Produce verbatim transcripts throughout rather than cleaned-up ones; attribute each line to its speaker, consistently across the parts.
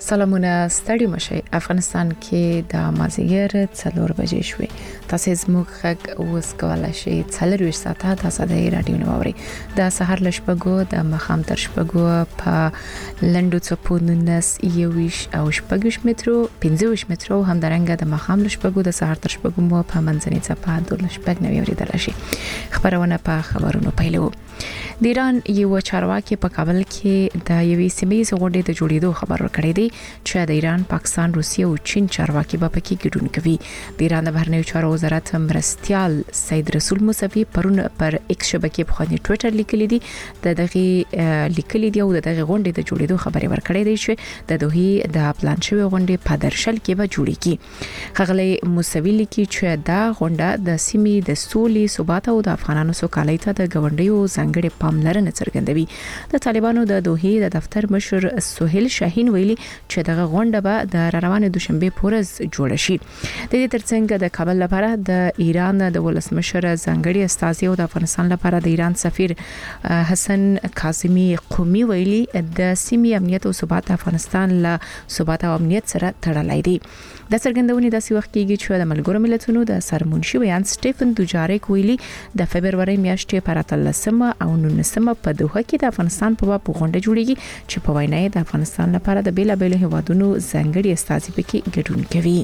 Speaker 1: سلامونه ستړي مشي افغانستان کې د مازیګر څلور بجې شوې تاسو زموږ غږ اوس کولای شئ څلور ساعته تاسو د رادیو نووري د سحر لشپګو د مخام تر شپګو په لندو چپوننس یويش او شپګوش مترو پنځه مترو هم درنګ د مخام لشپګو د سحر تر شپګو مو په منځني چپه د لشپګ نوي ورېدل شي خبرونه په خبرونو پیلو د ایران یو چارواکي په کابل کې د یوې سیمې غونډې د جوړېدو خبر ورکړی دی چې د ایران، پاکستان، روسیه او چین چارواکي په پکې ګډون کوي. د ایران د بهرنیو چارو وزارت مرستيال سید رسول موسوي پرون پر ایکس شبکې په خپل ټوئیټر لیکلي دي د دغه لیکلي دی او دغه غونډې د جوړېدو خبري ورکړی دی چې د دوی د پلان شوی غونډې په درشل کې به جوړیږي. خغلی موسوي لیکي چې دا غونډه د سیمې د سولې، ثبات او د افغانانو سوکالۍ ته د غونډیو ځانګړي پاملرنه څرګندوي. د طالبانو د دوحې د دفتر مشر سہیل شاهین ویلي چې دغه غونډه به د روانه دوشنبه پورز جوړ شي. د دې ترڅنګ د کابل لپاره د ایران د ولسمشر ځانګړي استازي او د افغانستان لپاره د ایران سفیر حسن کاظمی قومي ویلي د سیمې امنیت او ثبات افغانستان له ثبات او امنیت سره تړلای دي. د څرګندونې داسې وخت کېږي چې د ملګرو ملتونو د سرمنشي بیان سټيفن دوجاریک ویلي د فبرवरी میاشتې پر اتلسمه او نولسمه په دوحه کې د افغانستان په باب غونډه جوړیږي چې په وینا د افغانستان لپاره د بیلا بیل هیوادونو ځانګړي استازي پکې ګډون کوي.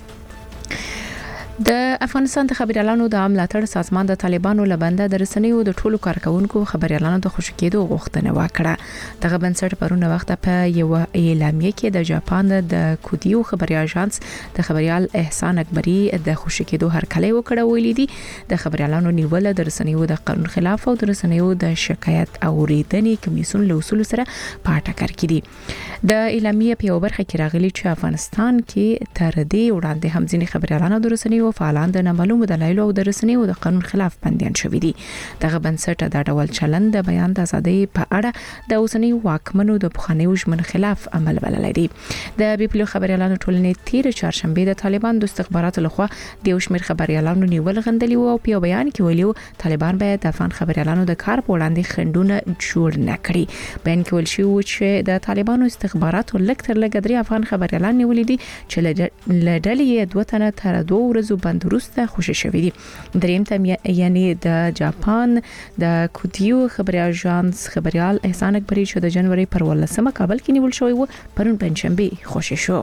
Speaker 1: د افغانستان د خبريالانو د ملاتړ سازمان د طالبانو لبنده د رسنیو د ټولو کارکونکو خبريالانو د خوشکېدو غوښتنه وکړه. دغه بنسټ پرونه وخت په یو اعلامیه کې د جاپان د کودیو خبري اژانس د خبريال احسان اکبری د خوشکېدو هرکلی وکړه ویلي دي د خبريالانو نیول د رسنیو د قانون خلاف او د رسنیو د شکایت اوریدنې کمیسیون له اصول سره په ټکر کې دي. د اعلامیه په برخه کې راغلي چې افغانستان کې تر دې وړاندې هم ځینې خبريالانو د رسنیو فعالان د نامعلومو دلایلو او د رسنیو د قانون خلاف بنديان شوي دي. دغه بنسټ د ډول چلند د بیان د ازادۍ په اړه د اوسنی واکمنو د پخوانیو ژمن خلاف عمل بللی دي. د بیپلو خبريالانو ټولنې تیر چهارشنبه د طالبان د استخباراتو لخوا د یوشمیر خبريالانو نیول غندلی او په بیان کې ویلو طالبان باید د افغان خبريالانو د کار په وړاندې خندونه جوړ نه کړي. بیان کې ویل شوی چې د طالبانو استخباراتو لک تر لګ درې افغان خبريالان نیولې دي چې لړلې دوه تنه تر دوه ورځې بندروسته خوشی شوی دي. دریم تم یعنی د جاپان د کودیو خبري اژانس خبريال احسان اکبری چې د جنوري پر ولسمه کابل کې نیول شوی و پرون پنځشنبه خوشی شو.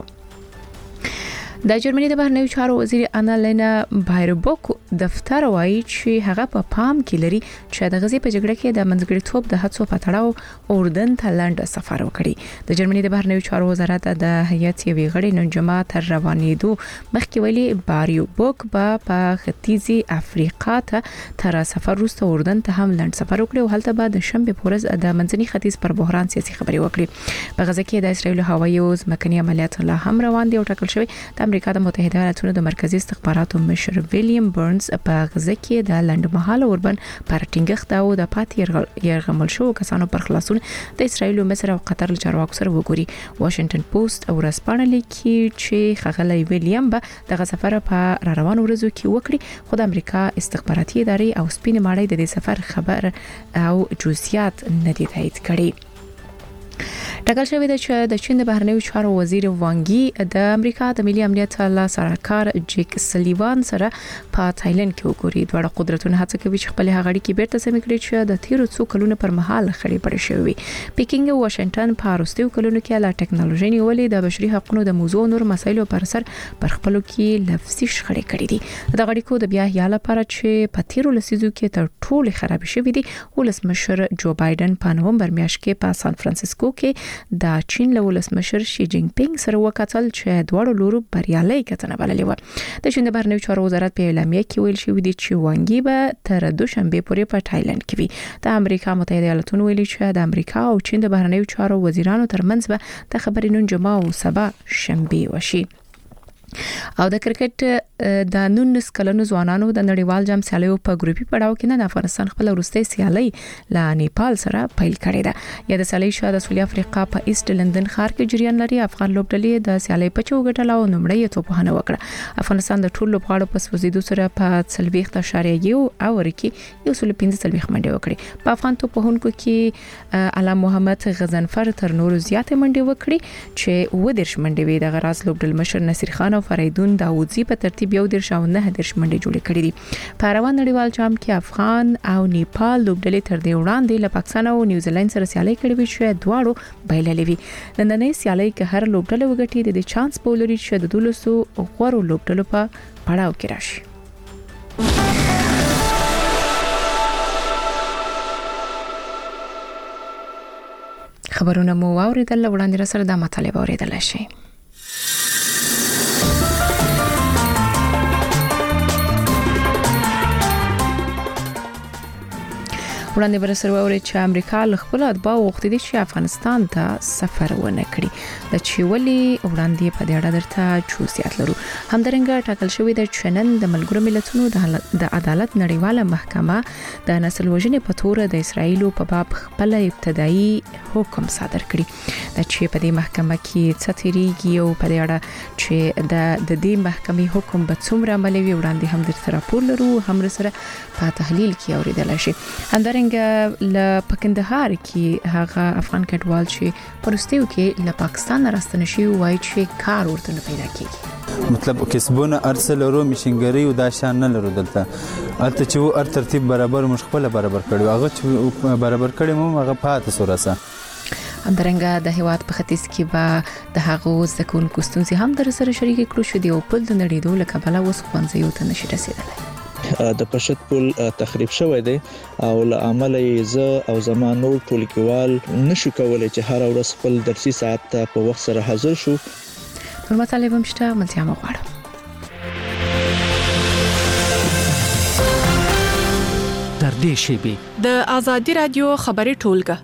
Speaker 1: د جرمني د بهرنیو چارو وزیر انالینا بایربوک دفتر وایي چې هغه په پا پام کې لري چې د غزي په جګړه کې د منځګړیتوب د هڅو په تړاو اردن ته لند سفر وکړي. د جرمني د بهرنیو چارو وزارت د هیئت یوې غړي نن جمعه تر روانېدو مخکې ویلي بایربوک په ختیځي افریقا ته تر سفر وروسته اردن ته هم لند سفر وکړي او هلته به د شنبه پورز د منځني ختیځ پر بحران سیاسي خبري وکړي. په غزه کې د اسرایل هوایي او ځمکني عملیات لا هم روان دي او ټاکل شوی د امریکا د متحده ایالاتونو د مرکزی استخباراتو مشر ویلیام برنز په غزه کې د لنډمهاله اوربن پر ټینګښت او د پاتې يرغمل شو کسانو پر خلاصون د اسرایل، مصر او قطر له چارواکو سره وګوري. واشنگټن پوسټ او رسپانه لیکي چې خغلی ویلیام به د سفر په را روان ورځو کې وکړي خو د امریکا استخباراتي ادارې او سپین ماړی د دې سفر خبر او جزئیات نه دي تایید کړي. ټاکل شوی دی چې د چین د بهرنیو چارو وزیر وانګي د امریکا د ملي امنیت له سرکار جیک سلیوان سره په تایلند کې وګوري. دوه قدرتونه هڅه کوي چې خپل هغړي کې بیرته سم کړي چې د تیرو څو کلونو پر مهال خړې پړې شوی. پیکینګ او واشنگټن په وروستیو کلونو کې له ټکنالوژي نیولې د بشري حقوقو د موضوع نور مسایلو پر سر پر خپلو کې لفظي شخړې کړې دي. د غړي د بیا یا لپاره چې په تیرو لسیزو کې تر ټولو خراب شوی دي ولسمشر جو بایدن په نومبر میاشت کې په سان فرانسیسکو کې د چین له ولسمشر شي جین پینګ سره وکتل چې دواړو لورو بریالي کتنه بللې و. د چین د بهرنیو چارو وزارت په اعلامیه کې ویل شوی دی چې وانګي به تر دوشنبه پورې په تایلند کې وي. د امریکا متحده ایالاتونو ویلي چې د امریکا او چین د بهرنیو چارو وزیرانو ترمنځ به د خبرې نن جمعه او سبا شنبه وشي. او د کرکټ د نونس کلنو ځوانانو د نړیوال جام سیالیو په ګروپي پړاو کې نه افغانستان خپل وروستي سیالي له نیپال سره پیل کړې ده یا د سیالي شاده سویل افریقا په ایست لندن ښار کې جریان لري. افغان لوبډلې د سیالي په چوکټه لاو نمړې ته په هنه وکړه. افغانستان د ټولو لوبغاړو په سوزیدو سره په څلويخت اشاریه یو اور کې یو سل پنځه څلويخت منډه وکړي. په افغان توپ وهونکو کې علام محمد غزنفر تر نورو زیاتې منډه وکړي چې و درش منډه وی د غراز لوبډل مشر نصیر خان او فریدون داوودزی په ترتیب یو درش او نه درش منډه جوړې کړې دي. په روان نړیوال جام کې افغان او نیپال لوبډلې تر دې وړاندې له پاکستان او نیوزیلند سره سیالي کړې وي چې دواړو بایللې وي. نننۍ سیالي کې هر لوبډله وګټي د چانس بولري چې د دولسو غوړو لوبډلو په پړاو کې راشي. خبرونه مو واوریدل، وړاندې را سره د مطالب اوریدل شي. وړاندې بر سره ووري چې امریکا له خپل اتباع وغوښتي دي چې افغانستان ته سفر ونه کړي. د چويلي وړاندې په دې اړه درته چوسیات لرو. همدارنګه ټاکل شوې ده چې نن د ملګرو ملتونو د عدالت نړیواله محکمه د نسل وژنې په تور د اسرایل په باب خپل ابتدایي حکم صادر کړي. د چې په دې محکمه کې څه تیریږي او په دې اړه چې د د دې محکمې حکم به څومره عملي وي وړاندې هم درته راپور لرو، هم سره په تحلیل کې اوریدل شي. همدارنګه ل پکندهار کې هغه افغان کډوال چې پرستیو کې له پاکستان راستنه شي وایي چې کار ورته نه پیدا کیږي.
Speaker 2: مطلب کسبونه ارسلرو مشنګری او دا شان نه لرو دلته البته چې ار ترتیب برابر مشخله برابر کړو هغه چې برابر کړي مو هغه پاتې سورسه.
Speaker 1: همدارنګه د هیواد په ختیځ کې به د هغو زکونکو ستونزې هم در سره شریک کړو شو دی او په د نړیدو له کبله وس خوانځي او ته نشي رسیدلی.
Speaker 3: د پرشت پل تخریب شوی دی او له عمل یې ز او زمان نور ټولګیوال نشو کولای چې هر ورځ خپل درسي ساعت ته په وخت سره حاضر شو.
Speaker 1: پر مطالب هم شته ملتیا مغواړم.
Speaker 4: تر دې شی
Speaker 5: د ازادي رادیو خبري ټولګه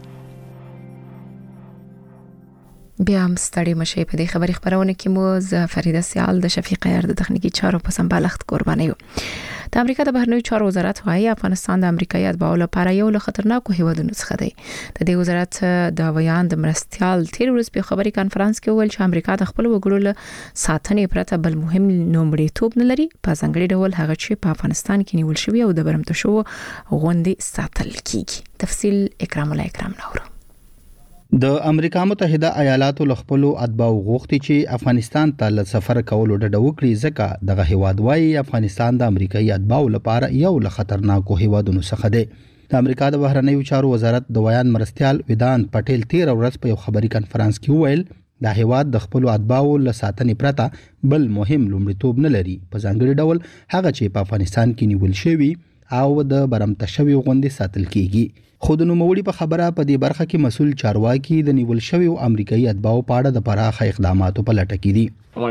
Speaker 1: بیا هم ستړي مشي په دې خبري خبرونه کې مو ز فریده سیال د شفیق یار د تخنیکی چارو په سمبالښت قرباني یو. د امریکا د بهرنیو چارو وزارت وايي افغانستان د امریکایي اتباعو لپاره یو له خطرناکو هیوادونو څخه دی. د دې وزارت د ویان د مرستيال تیر ورځ په خبري کانفرنس کې ویل چې امریکا د خپل وګړو له ساتنې پرته بل مهم نومړیتوب نه لري. په ځانګړي ډول هغه چې په افغانستان کې نیول شوی او د برمته شو غونډې ساتل کیږي. تفصیل اکرام الله اکرام نورو.
Speaker 6: د امریکا متحده ایالاتو له خپل اتباع غوښتي چې افغانستان ته ل سفر کولو ډډه وکړي ځکه دغه هیواد وايي افغانستان د امریکایي اتباع لپاره یو له خطرناکو هیوادونو څخه دی. د امریکا د بهرنیو چارو وزارت د ویان مرستيال ویدان پټیل تیر ورځ په یو خبري کانفرنس کې وویل د هیواد د خپل اتباع له ساتنې پرته بل مهم لومړیتوب نه لري. په ځانګړي ډول هغه چې په افغانستان کې نیول شوی او د برمته شوی غونډې ساتل کیږي. خود نوموړي په خبره په دې برخه کې مسول چارواکي د نیول شوی او امریکایي اتباع په اړه د پراخه اقداماتو په لټه کې دي.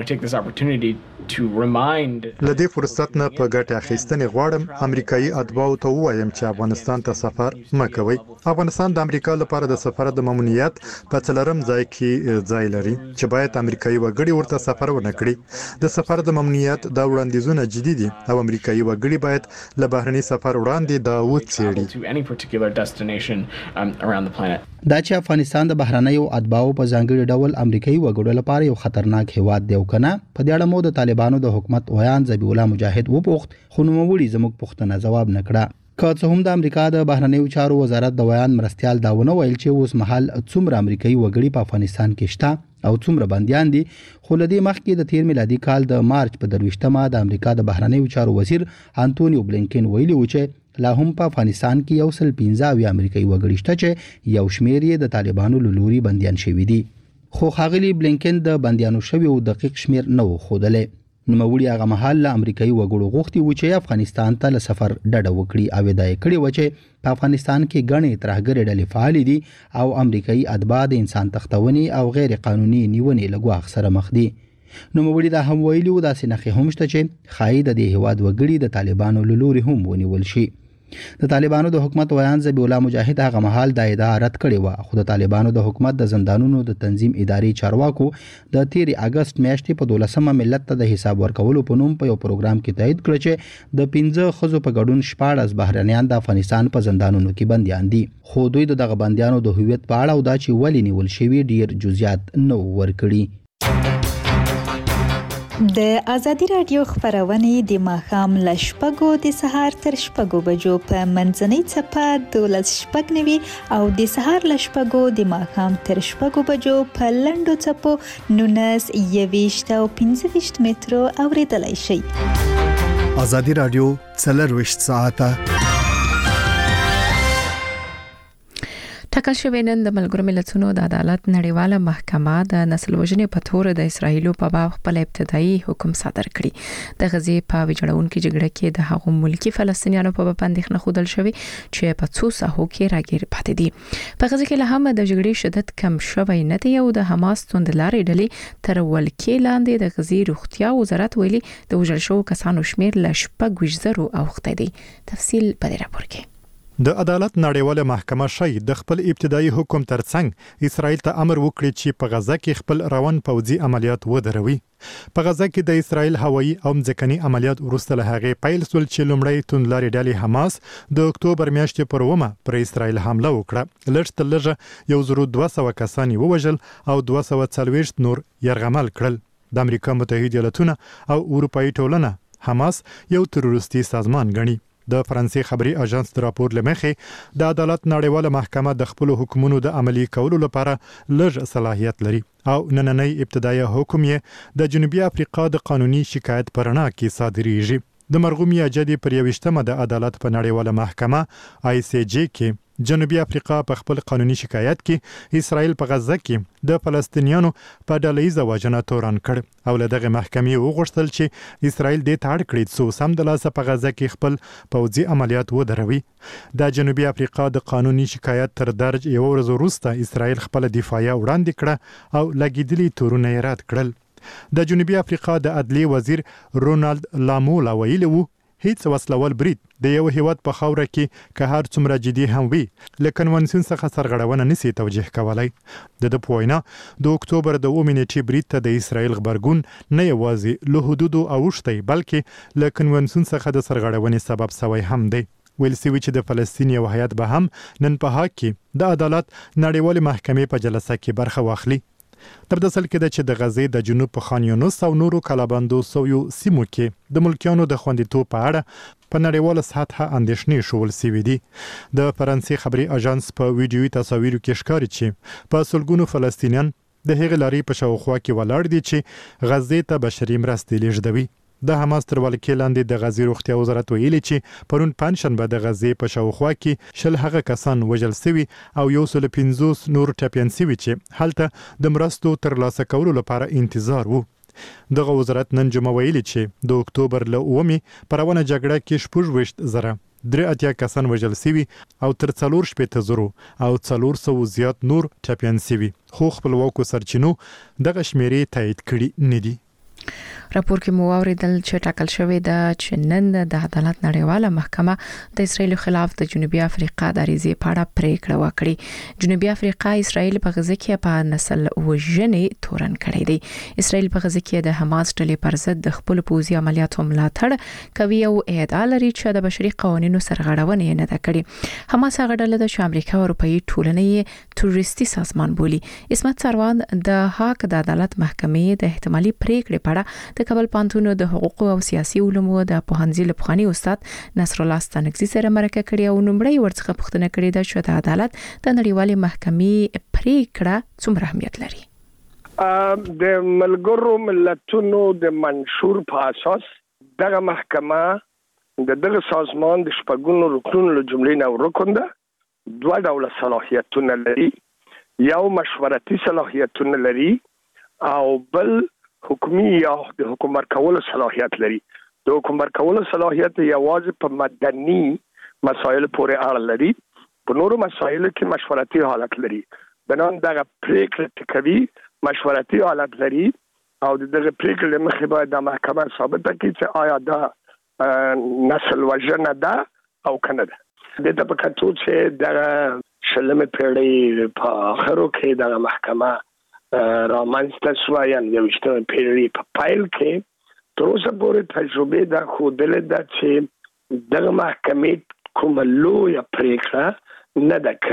Speaker 7: لدې فرصت نه په ګټه اخیستنې غواړم امریکایي اتباع ته وایم چې افغانستان ته سفر مکوئ. افغانستان د امریکا لپاره د سفر د ممنوعیت په څلورم ځای کې ځای لري چې باید امریکایي وګړي ورته سفر ونه کړي. د سفر د ممنوعیت د وړاندیزونه جدي دي او امریکایي وګړي باید له بهرني سفر وړاندې دا وڅېړي.
Speaker 6: دا چې افغانستان د بهرنیو اتباعو په ځانګړي ډول امریکایي وګړو لپاره یو خطرناک هیواد دی او کنه په دې اړه مو د طالبانو د حکومت ویان ذبیح الله مجاهد وپوښت خو نوموړي زموږ پوښتنه جواب نکړه. که څه هم د امریکا د بهرنیو چارو وزارت د ویان مرستيال داونه ویل چې اوس مهال څومره امریکایي وګړي په افغانستان کې شته او څومره بنديان دي، خو لدې مخکې د تیر میلادي کال د مارچ په درويشتمه د امریکا د بهرنیو چارو وزیر انټونیو بلینکن ویلي و چې لا هم په افغانستان کې یو سل پنځه اویا امریکایي وګړي شته چې یو شمېر یې د طالبانو له لوري بنديان شوي دي. خو ښاغلي بلینکن د بنديانو شوی او دقیق شمېر نه و ښودلی. نوموړي هغه مهال له امریکایي وګړو غوښتي و چې افغانستان ته له سفر ډډه وکړي او دا یې کړې و چې په افغانستان کې ګڼې ترهګرې ډلې فعال دي او امریکایي اتباع د انسان تښتونې او غیر قانوني نیونې له ګواښ سره مخ دي. نوموړي دا هم ویلي و داسې نښې هم شته چې ښایي د دې هیواد وګړي د طالبانو له لوري هم ونیول شي. د طالبانو د حکومت ویان ذبیح الله مجاهد هغه مهال د ادعا رد کړې و، خو د طالبانو د حکومت د زندانونو د تنظیم اداري چارواکو د تیرې اگست میاشتې په دولسمه ملت ته د حساب ورکولو په نوم په یو پروګرام کې تایید کړ چې د پنځه ښځو په ګډون شپاړس بهرنیان د افغانستان په زندانونو کې بنديان دي، خو دوی د دغه بنديانو د هویت په اړه او دا چې ولې نیول شوي ډیر جزئیات نه ورکړي.
Speaker 8: د ازادي رادیو خبرونه د ماښام له شپږو د سهار تر شپږو بجو په منځنۍ چپه دولس شپږ نوي او د سهار له شپږو د ماښام تر شپږو بجو په لنډو چپو نونس یويشت او پنځه ویشت مترو اوریدلای شي.
Speaker 9: ازادي رادیو څلرویشت ساعته
Speaker 1: ټاکل شوی نن د ملګرو ملتونو د عدالت نړیواله محکمه د نسل وژنې په تور د اسرایلو په باب خپل ابتدایي حکم صادر کړی. د غزې په ویجاړونکو جګړه کې د هغو ملکی فلسطینیانو په باب اندېښنه خوندل شوی چې په څو ساحو کې راګیر پاتې دي. په غزې کې له هم د جګړې شدت کم شوی نه دی او د حماس توندلارې ډلې تر ولکې لاندې د غزې روغتیا وزارت ویلي د وژل شوو کسانو شمیر له شپږ ویشت زرو اوښتی دی. تفصیل په دې راپور کې.
Speaker 7: د عدالت نړیواله محکمه شای د خپل ابتدایي حکم ترڅنګ اسرائیل ته امر وکړي چې په غزه کې خپل روان پوځي عملیات ودروي. په غزه کې د اسرائیل هوایي او ځمکني عملیات وروسته له هغه پیل سول چې لومړی توندلارې ډلې حماس د اکتوبر میاشتې پر اومه پر اسرائیل حمله وکړه. لږ تر لږه یو زر دوه سوه کسان ووژل او دوه سوه څلوېښت نور یرغمل کړل. د امریکا متحده ایالاتونه او اروپאי ټولنه حماس یو تروریستي سازمان ګڼي. د فرانسې خبري اژانس د راپور لمخې د عدالت نړیواله محکمه د خپل حکومتونو د عملی کولو لپاره لږ صلاحیت لري او نننۍ ابتدایي حکم یې د جنوبي افریقا د قانوني شکایت پرنا کې صادریږي. د مرغومي اجدي پر یوشتمه د عدالت په نړیواله محکمه آی سی جی کې جنوبي افریقا په خپل قانوني شکایت کې اسرائیل په غزه کې د فلسطینیانو په ډلهیزه وژنه تورن کړ او له دغه محکمې وغوښتل چې اسرائیل د تاړ کړي څو سم د لاسه په غزه کې خپل پوځي عملیات ودروي. د جنوبي افریقا د قانوني شکایت تر درج یو ورځ وروسته اسرائیل خپل دفاعیه وړاندې کړه او لګیدلي تورونه یې رد کړل. د جنوبي افریقا د عدلیې وزیر رونالد لامولا ویلي وو هیڅ وسلوال برید د یو هیواد په خاوره کې که هر څومره جدي هم وي له کنونسیون څخه سرغړونه نشي توجیه کولای. د د پوینا د اکتوبر د اومه نیټې برید ته د اسرائیل خبرګون نه یوازې له حدودو اوښتي بلکې له کنونسیون څخه د سرغړونې سبب شوی هم دی. ویل سوي چې د فلسطین یو هیات به هم نن په هغه کې د عدالت نړیوال محکمې په جلسه کې برخه واخلي. تر د سل کې د چې د غزې د جنوب په خان یونس او نورو کلابندو سویو سیمو کې د ملکیانو د خوندیتوب په اړه په نړیواله سطحه اندېښنې شول سوي دي. د فرانسې خبري اژانس په ویډیوي تصاویرو کې ښکاري چې په سلګونو فلسطینیان د هغې لارې په شاوخوا کې ولاړ دي چې غزې ته بشري مرستې لیږدوي. د حماس تر ولکې لاندې د غزې روغتیا وزارت ویلي چې پرون پنځشنبه د غزې په شاوخوا کې شل هغه کسان وژل شوي او یو سل پنځوس نور ټپیان شوي چې هلته د مرستو ترلاسه کولو لپاره انتظار وو. دغه وزارت نن جمعه ویلي چې د اکتوبر له اومې په روانه جګړه کې شپږ ویشت زره درې اتیا کسان وژل شوي او تر څلور شپېته زرو او څلور سوه زیات نور ټپیان شوي، خو خپلواکو سرچینو دغه شمیرې تایید کړي نه دي.
Speaker 1: راپور کې مو اوریدل چې ټاکل شوی د چې نن د عدالت نړیواله محکمه د اسرایل خلاف د جنوبي افریقا د ریزې په اړه پریکړه وکړي. جنوبي افریقا اسرایل په غزه کې په نسل وژنې تورن کړی دی. اسرایل په غزه کې د حماس ډلې پر ضد د خپل پوځي عملیاتو ملاتړ کوي او ادعا لري چې د بشري قوانینو سرغړونه نه ده کړې. حماس هغه ډله د امریکا او اروپאי ټولنې تروریستي سازمان بولي. اسمت سروان د هاګ د عدالت محکمې د احتمالي پریکړې په اړه د کابل پانتون د حقوقو او سیاسي علومو د پوهنځي لپخاني استاد نصر الله ستانکزي سره مرکه کړې او نومړی ورڅخه پوښتنه کړې ده چې د عدالت د نړیوالې محکمې پریکړه څومره اهمیت لري.
Speaker 10: د ملګرو ملتونو د منشور په اساس دغه محکمه د دغه سازمان د شپږونو رکنونو له جملې نه رکن ده. دوه ډوله صلاحیتونه لري، یو مشورتي صلاحیتونه لري او بل حکومي یا د حکم ورکولو صلاحیت لري. د حکم ورکولو صلاحیت یوازې په مدني مسایل پورې اړه لري، په نورو مسایلو کې مشورتي حالت لري. بنان دغه پریکړه کوي مشورتي حالت لري او دغه پریکړه مخې باید د محکمه ثابته کړي چې آیا دا نسل وژنه ده او کنه ده. د ته په کتو چې د شلمه پیړۍ په اخرو کې د محکمه رامنځته شوه یا د وشتمه پیړۍ په پایل کې تر اوسه پورې تجربه دا ښودلې ده چې د محکمې کومه لویه پرېکړه نه ده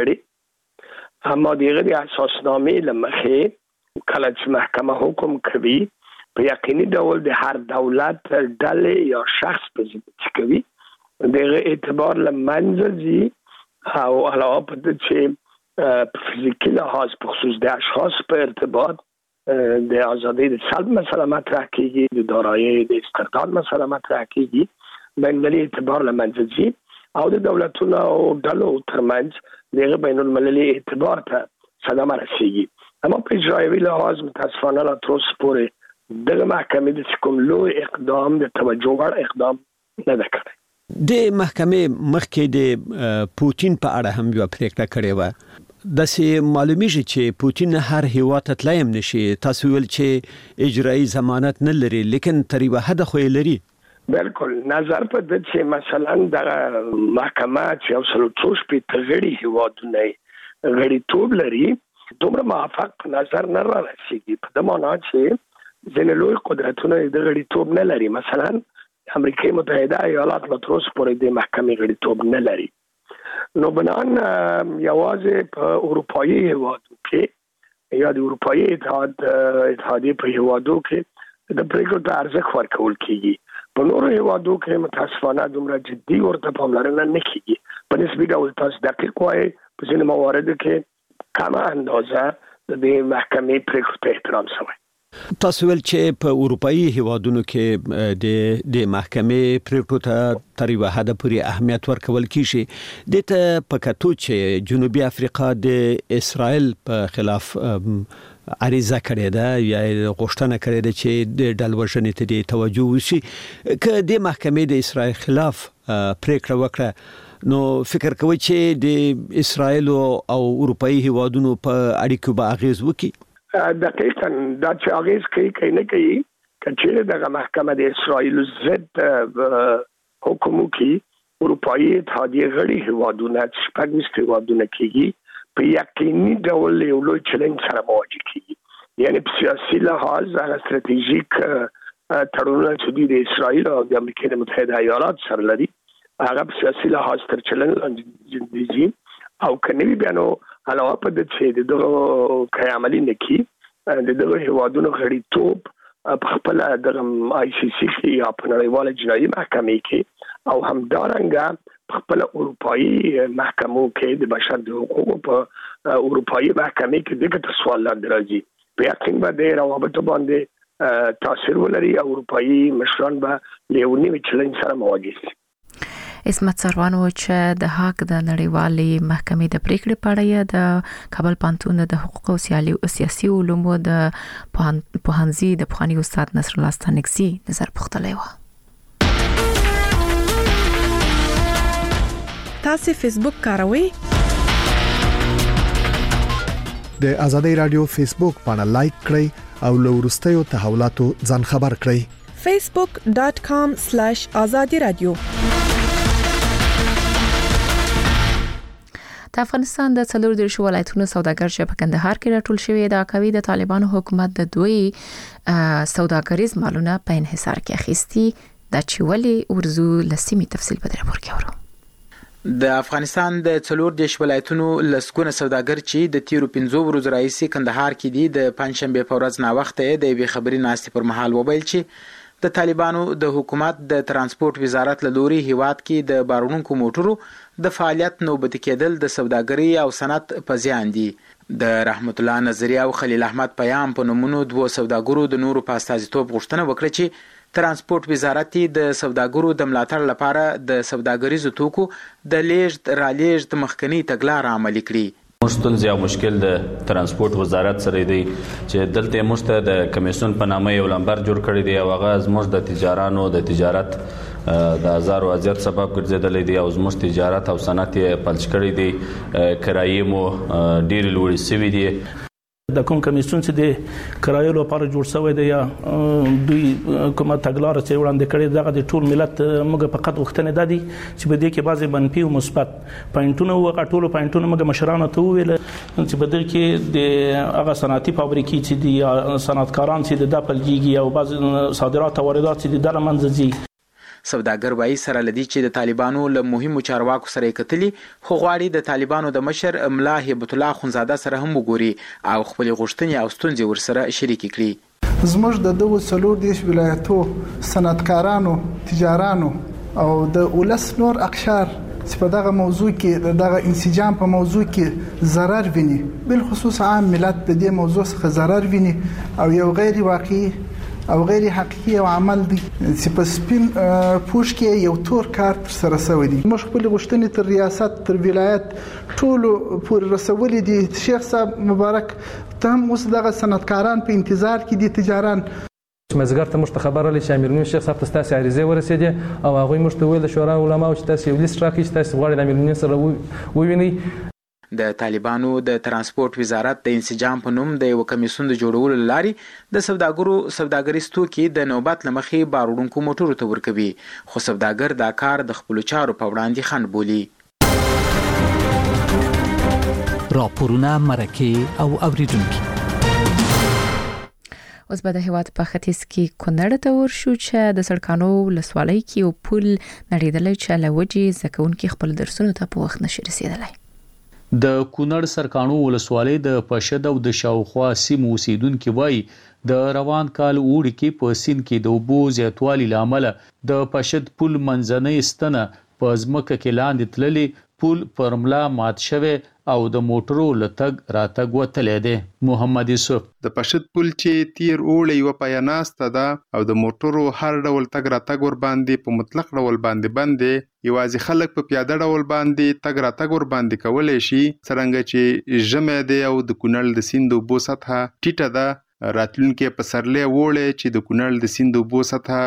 Speaker 10: کړې، اما دغه د اساسنامې له مخې کله چې محکمه حکم کوي په یقیني ډول د هر دولت ډلې یا شخص په ضد کوي دغه اعتبار له منځه ځي او علاوه په دې چې په فزیکي لحاظ په خصوص د اشخاص په ارتباط د ازادۍ د سلب مسله مطرح کیږي، د دارایی د استرداد مسله مطرح کیږي، بین المللي اعتبار له منځه ځي او د دولتونو او ډلو ترمنځ دغه بین المللي اعتبار ته صدمه رسیږي. اما په اجرایوي لحاظ متاسفانه لا تر اوسه پورې دغه محکمې د کوم لوی اقدام د توجه وړ اقدام نه ده کړی.
Speaker 4: د محکمې مخکې د پوتین په اړه هم یو پریکړه کړې و، داسې معلومیږي چې پوتین هر هیواد ته تلای هم نشي. تاسو ویل چې اجرایي ضمانت نه لري، لیکن تر یوه حده خو یې لري.
Speaker 10: بالکل نظر په دې چې مثلا د محکمه چې یو سل څو شپېته غړي هیوادونه غړیتوب لري دومره موافق په نظر نه رارسیږي، په دې معنی چې ځینې لوی قدرتونه د غړیتوب نه لري. مثلا امریکای متحده ایالات لا تر اوسه پورې د محکمې غړیتوب نه لري. نو بنان یوازې په اروپایي هیوادو کې یا د اروپایي اتحاد اتحادیې په هیوادو کې د پریکړو ته ارزښت ورکول کیږي. په نورو هیوادو کې متاسفانه دومره جدي ورته پاملرنه نه کیږي. په نسبي ډول تاسو دقیق وایي په ځینو مواردو کې کمه اندازه د محکمې پریکړو ته احترام شوی.
Speaker 4: تاسو ول چې په اروپایي هیوادونو کې د د محکمې پریکړو ته تر یوه حد پورې اهمیت ورکول کیږي. د ته په کتو چې جنوبي افریقا د اسرائیل په خلاف عریضه کړې ده یا غوښتنه کړې ده چې د ډلوژنې ته توجه وشي، که د محکمې د اسرائیل خلاف پریکړه وکړه نو فکر کوي چې د اسرائیل او اروپایي هیوادونو په اړیکو به اغیز وکړي؟
Speaker 10: دقیقاً دا چې اغیز کوي کوي نه کوي کچېره دغه محکمه د اسرائیل ضد حکم کوي اروپایي اتحادیې غړي هیوادونه شپږ ویشت هیوادونه کېږي په یقیني ډول یو لوی چلنج سره مواجه کېږي. یعنی په سیاسي لحاظ هغه ستراتیژیک تړونونه چې د اسرائیل او د امریکا متحده ایالات سره لري هغه په سیاسي لحاظ تر چلنج لاندې دي او کني بیا نو علاوه په دې چې د کای عملی نکي د دغه هیوادونو غړیتوب په خپل د آی سی سی کې یا په نړیواله جنایي محکمې کې او همدارنګه په خپل اروپایي محکمو کې د بشر د حقوقو په اروپایي محکمې کې دغه سوال لاندې راځي. په یقین باندې روابط باندې تاثیر ولري او اروپایي مشران به لیونی چلنج سره مواجه شي.
Speaker 1: اسمت سروان و چې د حق د نړیوالې محکمې د پریکړې په اړه د کابل پوهنتون د حقوق او سیاسي علومو د پوهنځي د پخواني استاد نصر الله ستانکزي نظر پوښتلی و.
Speaker 5: تاسو فیسبوک کاروئ؟
Speaker 9: د ازادي رادیو فیسبوک باندې لایک کړئ او له وروستیو تحولاتو ځان خبر کړئ.
Speaker 5: facebook dot com slash azadi radio.
Speaker 1: د افغانستان د څلور دیرش ولایتونو سوداګر چې په کندهار کې راټول شوی د کوي د طالبانو حکومت د دوی سوداګریز مالونه په انحصار کې اخیستي د چولي ورزو لسمی تفصیل په راپور کې ورو.
Speaker 11: د افغانستان د څلور دیرش ولایتونو لسګونه سوداګر چې د تیرو پنځو ورځو راځي کندهار کې دي د پنځشنبه په ورځ نا وخت د وی خبري ناستې پر مهال وبایل چې د طالبانو د حکومت د ترانسپورت وزارت له لوري هیواد کې د بارونکو موټرو د فعالیت نوبت کېدل د سوداګرۍ او صنعت په زیان دي. د رحمت الله نظری او خلیل احمد پیام په نومونو دوه سوداګرو د نورو په استازیتوب غوښتنه وکړه چې ترانسپورت وزارت د سوداګرو د ملاتړ لپاره د سوداګریزو توکو د لیږد رالیږد مخکنی تګلارې عملي کړي.
Speaker 12: مستلزم یا مشکل د ترانسپورت وزارت سره دی چې دلته مشته د کمیسیون په نامه یو لمبر جوړ کړی دی او هغه زموږ د تجارانو د تجارت د هزار او ازیات سبب ګرځیدل دي او زموږ تجارت او صنعت یې پلچ کړی دی، کرایې مو ډېر لوړې سوي دي.
Speaker 13: د کوم کمیسیون چې د کرایو لپاره جوړ شوی دی یا دوی کومه تګلارې چې وړاندې کړي دغه د ټول ملت موږ فقط وختنه دادي چې په دې کې بعضي منفي او مثبت پوینټونه او ټول پوینټونه موږ مشرانو ته ویل چې په دې کې د هغه صنعتي فابریکې چې دي صنعتکاران چې د پلجیږي او بعض صادرات او واردات چې د درمنځي
Speaker 11: سوداګر وایي سره لدی چې د طالبانو له مهمو چارواکو سره کتلی خو غواړي د طالبانو د مشر املا هیبت الله خنزاده سره هم وګوري او خپل غوښتنې او ستونزې ورسره شریک کړي.
Speaker 14: زموږ د دوه څلور دیش ولایتو صنعتکارانو تجارانو او د ولس نور اقشار چې په دغه موضوع کې دغه انسجام په موضوع کې ضرر ویني بل خصوص عام ملت په دې موضوع څخه ضرر ویني او یو غیر واقعي او غیر حقيقي او عمل دي چې په سپین پوش کې یو تور کار تر سره شوی دی. موږ خپل غوښتنې تر ریاست تر ولایت ټول پورې رسولې دي. شیخ صاحب مبارک تم اوس دغه صنعتکاران په انتظار کې دي تجاران
Speaker 15: مزګر ته مشت خبر لري چې امیرالمؤمنین شیخ صاحب تاسو عریضه ورسېده او هغه مشت ویل د شورا علماء چې تاسو یو لیست راکړئ چې تاسو غواړئ امیرالمؤمنین سره ووینئ.
Speaker 11: د طالبانو د ترانسپورت وزارت د انسجام په نوم د یو کمیسیون د جوړولو لاري د سوداګرو سوداګریز توکي د نوبت لمخې باروړونکو موټرو ته ورکوي خو سوداګر دا کار د خپل چارو په وړاندې خنډ بولي.
Speaker 16: راپورونه مرکه او اوریدونکو
Speaker 1: اوس به د هیواد په ختیځ کې کونړ ته ورشو چې د سړکانو لسوالۍ کې یو پل نړیدلی چې له وجې زده کوونکي خپل درسونو ته په وخت نشي رسیدلی.
Speaker 17: د کونړ سرکانو ولسوالۍ د پشد او د شاوخوا سیمو اوسیدونکو وایي د روان کال اوړي کې په سین کې د اوبو زیاتوالي لامل د پشد پل منځنۍ ستنه په ځمکه کې لاندې تللې پل پرملا مات شوه او د موټرو لتګ راتګ وتلې ده. محمد یوسف
Speaker 18: د پشد پل چې تیر اوړي و پیاناسته ده او د موټرو هر ډول تګ راتګ ور باندې په مطلق ډول باندې باندې یوازې خلک په پیاده ډول باندې تګ راتګ ور باندې کولای شي څنګه چې ژمه ده او د کونړ د سیند اوبو سطحه ټیټه ده. راتلونکي په سرلې وړي چې د کونړ د سیند اوبو سطحه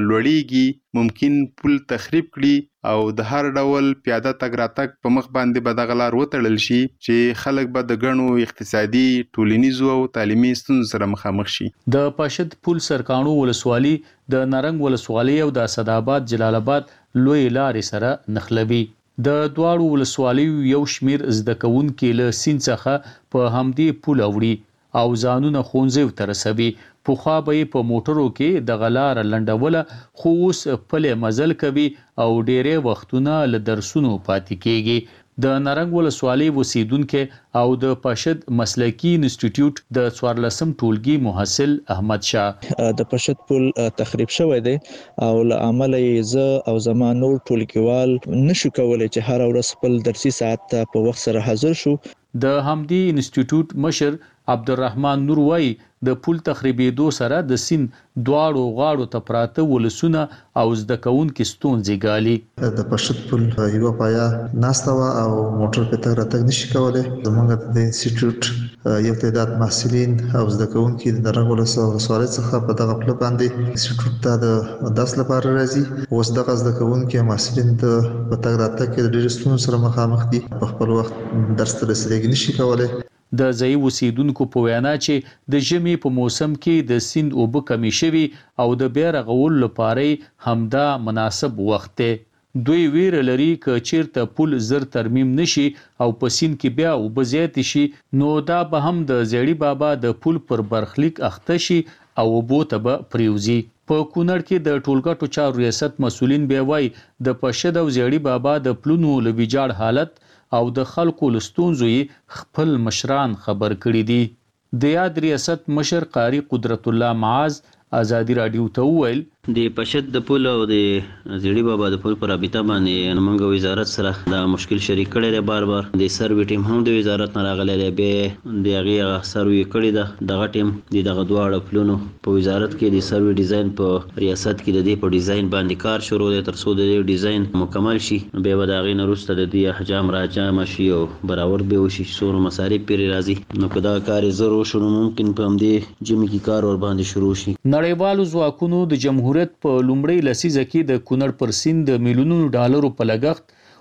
Speaker 18: لوړیږي ممکن پل تخریب کړي او د هر ډول پیاده تګ راتګ په مخ باندې بدغلار وتړل شي چې خلک به د غنو اقتصادي ټولنیزو او تعلیمي ستونزو سره مخامخ شي.
Speaker 17: د پشد پل سرکانو ولسوالي د نارنګ ولسوالي او د اسداباد جلال آباد لوی لارې سره نخلوي. د دواړو ولسوالیو یو شمیر زده کوونکي له سیند څخه په همدې پل اوړي او ځانونه خونځو تر رسوي. پوخا به په موټرو کې د غلار لنډوله خو اوس پله مزل کوي او ډېرې وختونه له درسونو پاتې کیږي. د نارنګ ولسوالۍ اوسیدونکو او د پشد مسلکی انسټیټیوټ د څوارلسم ټولګي محصل احمد شاه
Speaker 3: د پشد پل تخریب شوی دی او له عمله یې او زما نور ټولګیوال نشو کولای چې هر ورځ خپل درسي ساعت ته په وخت سره حاضر شو.
Speaker 17: د همدی انسټیټیوټ مشر عبدالرحمن نور وای د پل تخریبېدو سره د سین دواړو غاړو ته پراته ولسونه او زده کوونکي ستونزې ګالي.
Speaker 19: د پشد پل یو پایا ناستوا او موټر په تګ راتګ نشي کولای. زموږ د انسټیټیوټ یو تعداد محصلین او زده کوونکي د نارنګ ولسوالۍ څخه په دغه پل باندې انسټیټیوټ ته د درس لپاره راځي. اوس دغه زده کوونکي محصلین د په تګ راتګ کې ډېر ستونزې سره مخامخ دي. په خپل وخت درس ته رسیدګي نشي کولای.
Speaker 17: د ځای اوسیدونکو په وینا چې د ژمي په موسم کې د سیند اوبه کمی شوي او د بیا رغولو لپاره همدا مناسب وخت دی. دوی ویر لري چې چیرته پل زر ترمیم نشي او په سیند کې بیا اوبه زیات شي نو دا به هم د زیړی بابا د پل پر برخلیک اخته شي او اوبو ته به پریوزي. په کونړ کې د ټولګټو چارو ریاست مسولین بیا وایي د پشد او زیړی بابا د پلونو له ویجاړ حالت او د خلکو لستونزو خپل مشران خبر کړي دي. د یاد ریاست مشر قاری قدرت الله معاذ ازادي رادیو ته وویل
Speaker 20: د پشد د پل او د زیړی بابا د پل پر رابطه باندې موږ وزارت سره د مشکل شریک کړي دی. بار بار د سروي ټیم هم د وزارت نه راغلی دی به د هغه سروي کړي ده. دغه ټیم د دغه دواړه پلونو په وزارت کې د سروي ډیزاین په ریاست کې د دې په ډیزاین باندې کار شروع دی تر څو د دې ډیزاین مکمل شي. به و دغه نه وروسته د دې احجام راجام شي او برابر به وشي څو مصارف پیری راځي نو په دا کار زرو شنو ممکن په همدې جمی کې کار ور باندې شروع شي.
Speaker 17: نړیوالو ځواکونو د جمهوریت په لومړۍ لسیزه کې د کونړ پر سیند د میلیونونو ډالرو په لګښت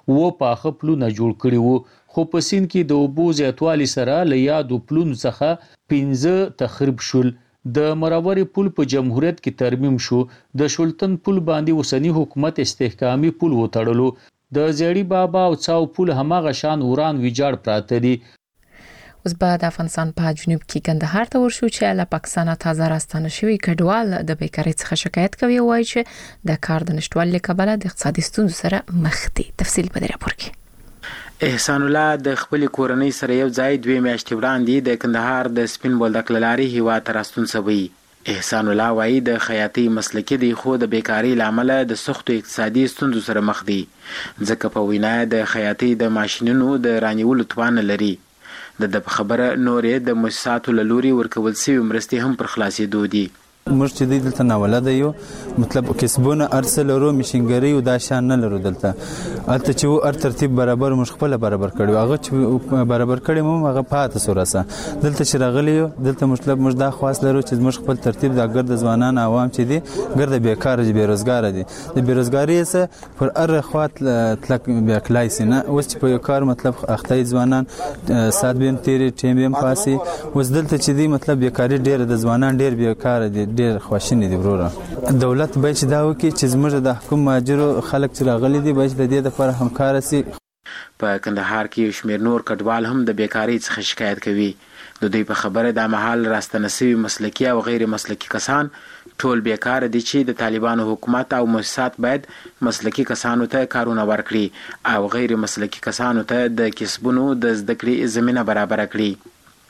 Speaker 17: و پاخه پلونه جوړ کړي وو، خو په سیند کې د اوبو زیاتوالي سره له یادو پلونو څخه پنځه تخریب شول. د مراورې پل په جمهوریت کې ترمیم شو. د شولتن پل باندې اوسنی حکومت استحکامي پل وتړلو. د زیړی بابا او څاو پل هماغه شان وران ویجاړ پراته دي.
Speaker 1: اوس به د افغانستان په جنوب کې کندهار ته ورشو چې له پاکستان تازه راستانه شوی کډوال د بیکارۍ څخه شکایت کوي او وايي چې د کار د نشټوالي له کبله د اقتصادي ستونزو سره مخ دي. تفصیل په دې راپور کې.
Speaker 11: احسان الله د خپل کورنۍ سره یو ځای دوه میاشتې وړاندې د کندهار د سپین بولدک لاري هوا ته راستون شوی. احسان الله وايي د خیاطي مسلکي دی خو د بیکاری لامل د سختو اقتصادي ستونزو سره مخ دي، ځکه په وینا د خیاطي د ماشينونو د رانیولو توان لري. د د خبره نورې د مؤسساتو له لوري ورکول شوی مرستې هم پر خلاصېدو دي.
Speaker 2: موږ چې دلته ناولده یو مطلب کسبونه ارسل لرو مشینګری او دا شان نه لرو دلته البته چې ار ترتیب برابر موږ خپل برابر کړو هغه چې برابر کړی مو هغه پاتې سورسه دلته چې راغلی یو دلته مطلب موږ دا خواص لرو چې موږ خپل ترتیب د ګرد ځوانان عوام چې دي ګرد بیکار دي بیروزګار دي د بیروزګاری سره پر ار خوات تلک بیاکلای سینه اوس چې په کار مطلب اختای ځوانان سات بیم تیری ټیم بیم پاسي اوس دلته چې دی مطلب بیکاری ډیر د ځوانان ډیر بیکار دي ډیر خواشینی دي وروره. دولت به چې دا وکړي چې زموږ د حکومت ماجرو خلک چې راغلي دي به د دې لپاره همکار سي.
Speaker 11: په کندهار کې شمیر نور کډوال هم د بیکاری څخه شکایت کوي. د دوی په خبره د محل راستنه شوی مسلکي او غیر مسلکي کسان ټول بیکار دي چې د طالبانو حکومت او مؤسسات باید مسلکي کسانو ته کارونه ورکړي او غیر مسلکي کسانو ته د کسبونو د زده کړې زمينه برابر کړي.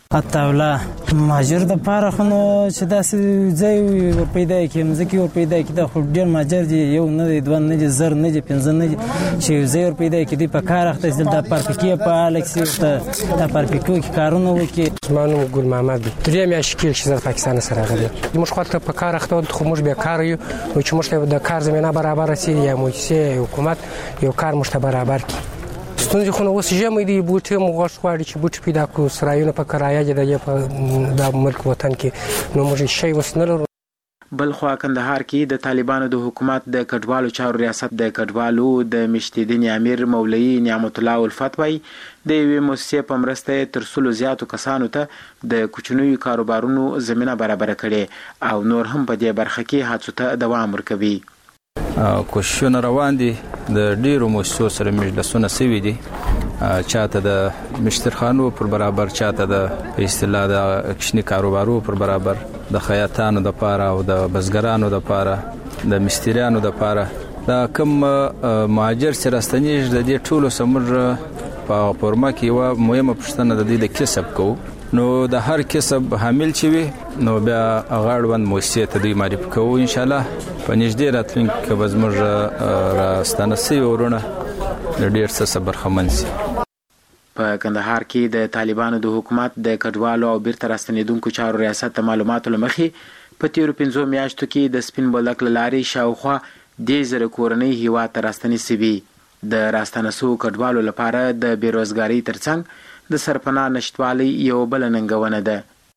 Speaker 21: حتی ماجر د پاره خو چې داسې ځای ور پیدا کړي مزکی ور پیدا کړي د خو ډیر ماجر دی یو نه دی دوه نه دی زر نه دی پنځه نه دی چې ځای ور پیدا کړي په کار اخته د پارکي په الکسي د پارکي کې کارونه وکړي.
Speaker 22: مانو ګل محمد درې میاشتې کې چې پاکستان سره راغلی موږ خو په کار اخته خو موږ به کار یو چې موږ د کار زمينه برابر سي یا موږ حکومت یو کار موږ برابر کړي. ستونزې خو نو اوس ژمې دي بوټي مو غوښ غواړي چې بوټي پیدا کړو سرایونه په کرایه کې د د ملک وطن کې نو موږ شی وس نه لرو.
Speaker 11: بل خو کندهار کې د طالبانو د حکومت د کډوالو چارو ریاست د کډوالو د مشتدین امیر مولوی نعمت الله الفتوی د یوې مؤسسې په مرسته تر څلو زیاتو کسانو ته د کوچنیو کاروبارونو زمينه برابر کړي او نور هم په دې برخه کې هڅو ته دوام ورکوي.
Speaker 23: کوششونه روان دي د ډیرو مؤسسو سره مجلسونه سوي دي چاته د مشترخانو پر برابر چاته د په اصطلاح د کشنی کاروبارو پر برابر د خیاطانو د پاره او د بزګرانو د پاره د مستریانو د پاره دا کوم مهاجر سره ستنیش د دې ټولو سمر په پورما کې یو مهمه پښتنه د دې د کسب کو نو د هر کسب حامل چوي نو بیا غاړوند مؤسسه ته دی معرفي کوو ان شاء الله په نږدې راتلونکي کې به زموږ راستانه سي ورونه د ډیر څه صبر خمنسي.
Speaker 11: په کندهار کې د طالبانو د حکومت د کډوالو او بیرته راستنیدونکو چارو ریاست د معلوماتو لمخې په تیرو پنځو میاشتو کې د سپین بولدک لاري شاوخوا د زره کورنۍ هیوا ته راستنې سوي. د راستنه سو کډوالو لپاره د بیروزګاری ترڅنګ د سرپناه نشټوالي یو بل ننګونه ده.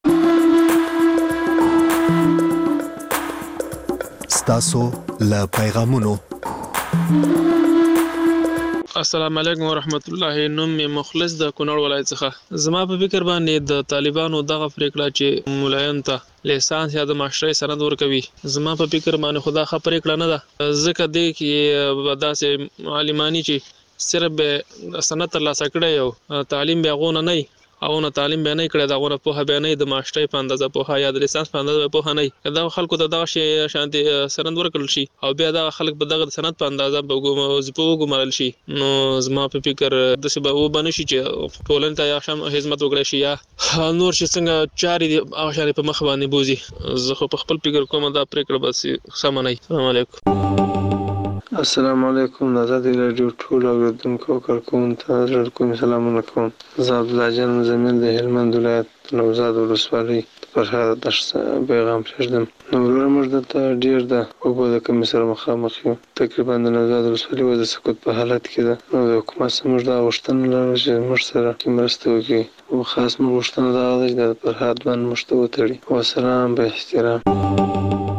Speaker 9: ستاسو له پیغامونو.
Speaker 24: السلام علیکم ورحمت الله. نوم می مخلص د کونړ ولایت څخه. زما په فکر باندې د طالبانو دغه پریکړه چې مولایان ته لیسانس یا د ماشټرۍ سند ورکوي زما په فکر باندې خدا خبره پریکړه نه ده ځکه دې کې داسې عالمانی چې صرف به سند ترلاسه کړی یو تعلیم به غو نه او نه تعلیم به نه کړی دا غو په به نه د ماشټرۍ په اندازه په یا د لیسانس په اندازه په نه دا خلکو ته دغه شی شانتي سند ورکړل شي او بیا دا خلک به دغه سند په اندازه په وګمارل شي نو زما په فکر د څه به و بنه شي چې ټولنه ته یا شم خدمت وکړي شي یا نور چې څنګه چاري او شاري په مخ باندې بوزي زه خو په خپل فکر کوم دا پریکړه بس سم نه. السلام علیکم.
Speaker 25: السلام علیکم. آزادی رادیو ټول اوریدونکو کارکونکو ته کوم سلامونه کوم. زه عبدالله جان مزمل د هلمند ولایت نوزاد ولسوالۍ پر هغه دشت پیغام پرېږدم. نو ورور موږ ته ډیر د اوبو د کمی سره مخامخ یو تقریبا د نوزاد ولسوالۍ و د سقوط په حالت کې ده نو د حکومت څخه موږ دا غوښتنه لرو چې موږ سره مرسته وکړي او خاص موږ غوښتنه دا ده چې د فرهاد باندې موږ ته وتړي. والسلام به احترام.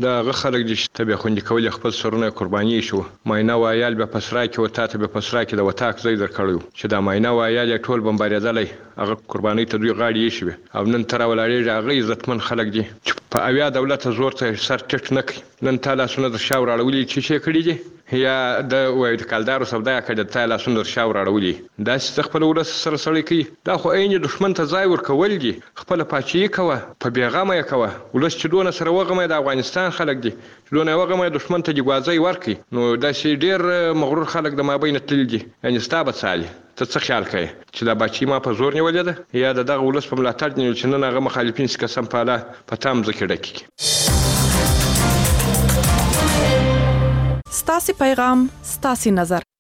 Speaker 4: دا هغه خلک دي چې تبه خوندي کول خپل سرونه قرباني شو ماینه وایال به پسرا کې وتا ته به پسرا کې د وتاک ځای درکړیو چې دا ماینه وایال ټول بمباریدلې هغه قرباني ته دوی غاړي شي او نن تر ولاړې هغه عزتمن خلک دي چې په اویا دولت زور ته سر ټټ نه کوي نن تعالی سونه د شاور اړولې چې چې کړی دي یا د وای د کالدارو سودا کړه تعالی سونه د شاور اړولې دا چې خپل ورس سره سړی کوي دا خو عین دښمن ته ځای ورکول دي خپل پاچی کوه په بیغامه کوه ولس چې دونه سره وغمه د افغانستان خلک دي دونه وغمه دښمن ته جوازي ورکي نو دا چې ډیر مغرور خلک د مابین تل دي یعنی ستابه سالي ته څه خیال کوي چې دا بچی ما په زور نیولې ده یا د دغه ولس په ملاتړ نیول چې نن هغه مخالفین څخه سم پاله په تام ذکر کوي
Speaker 5: ستاسو پیغام ستاسو نظر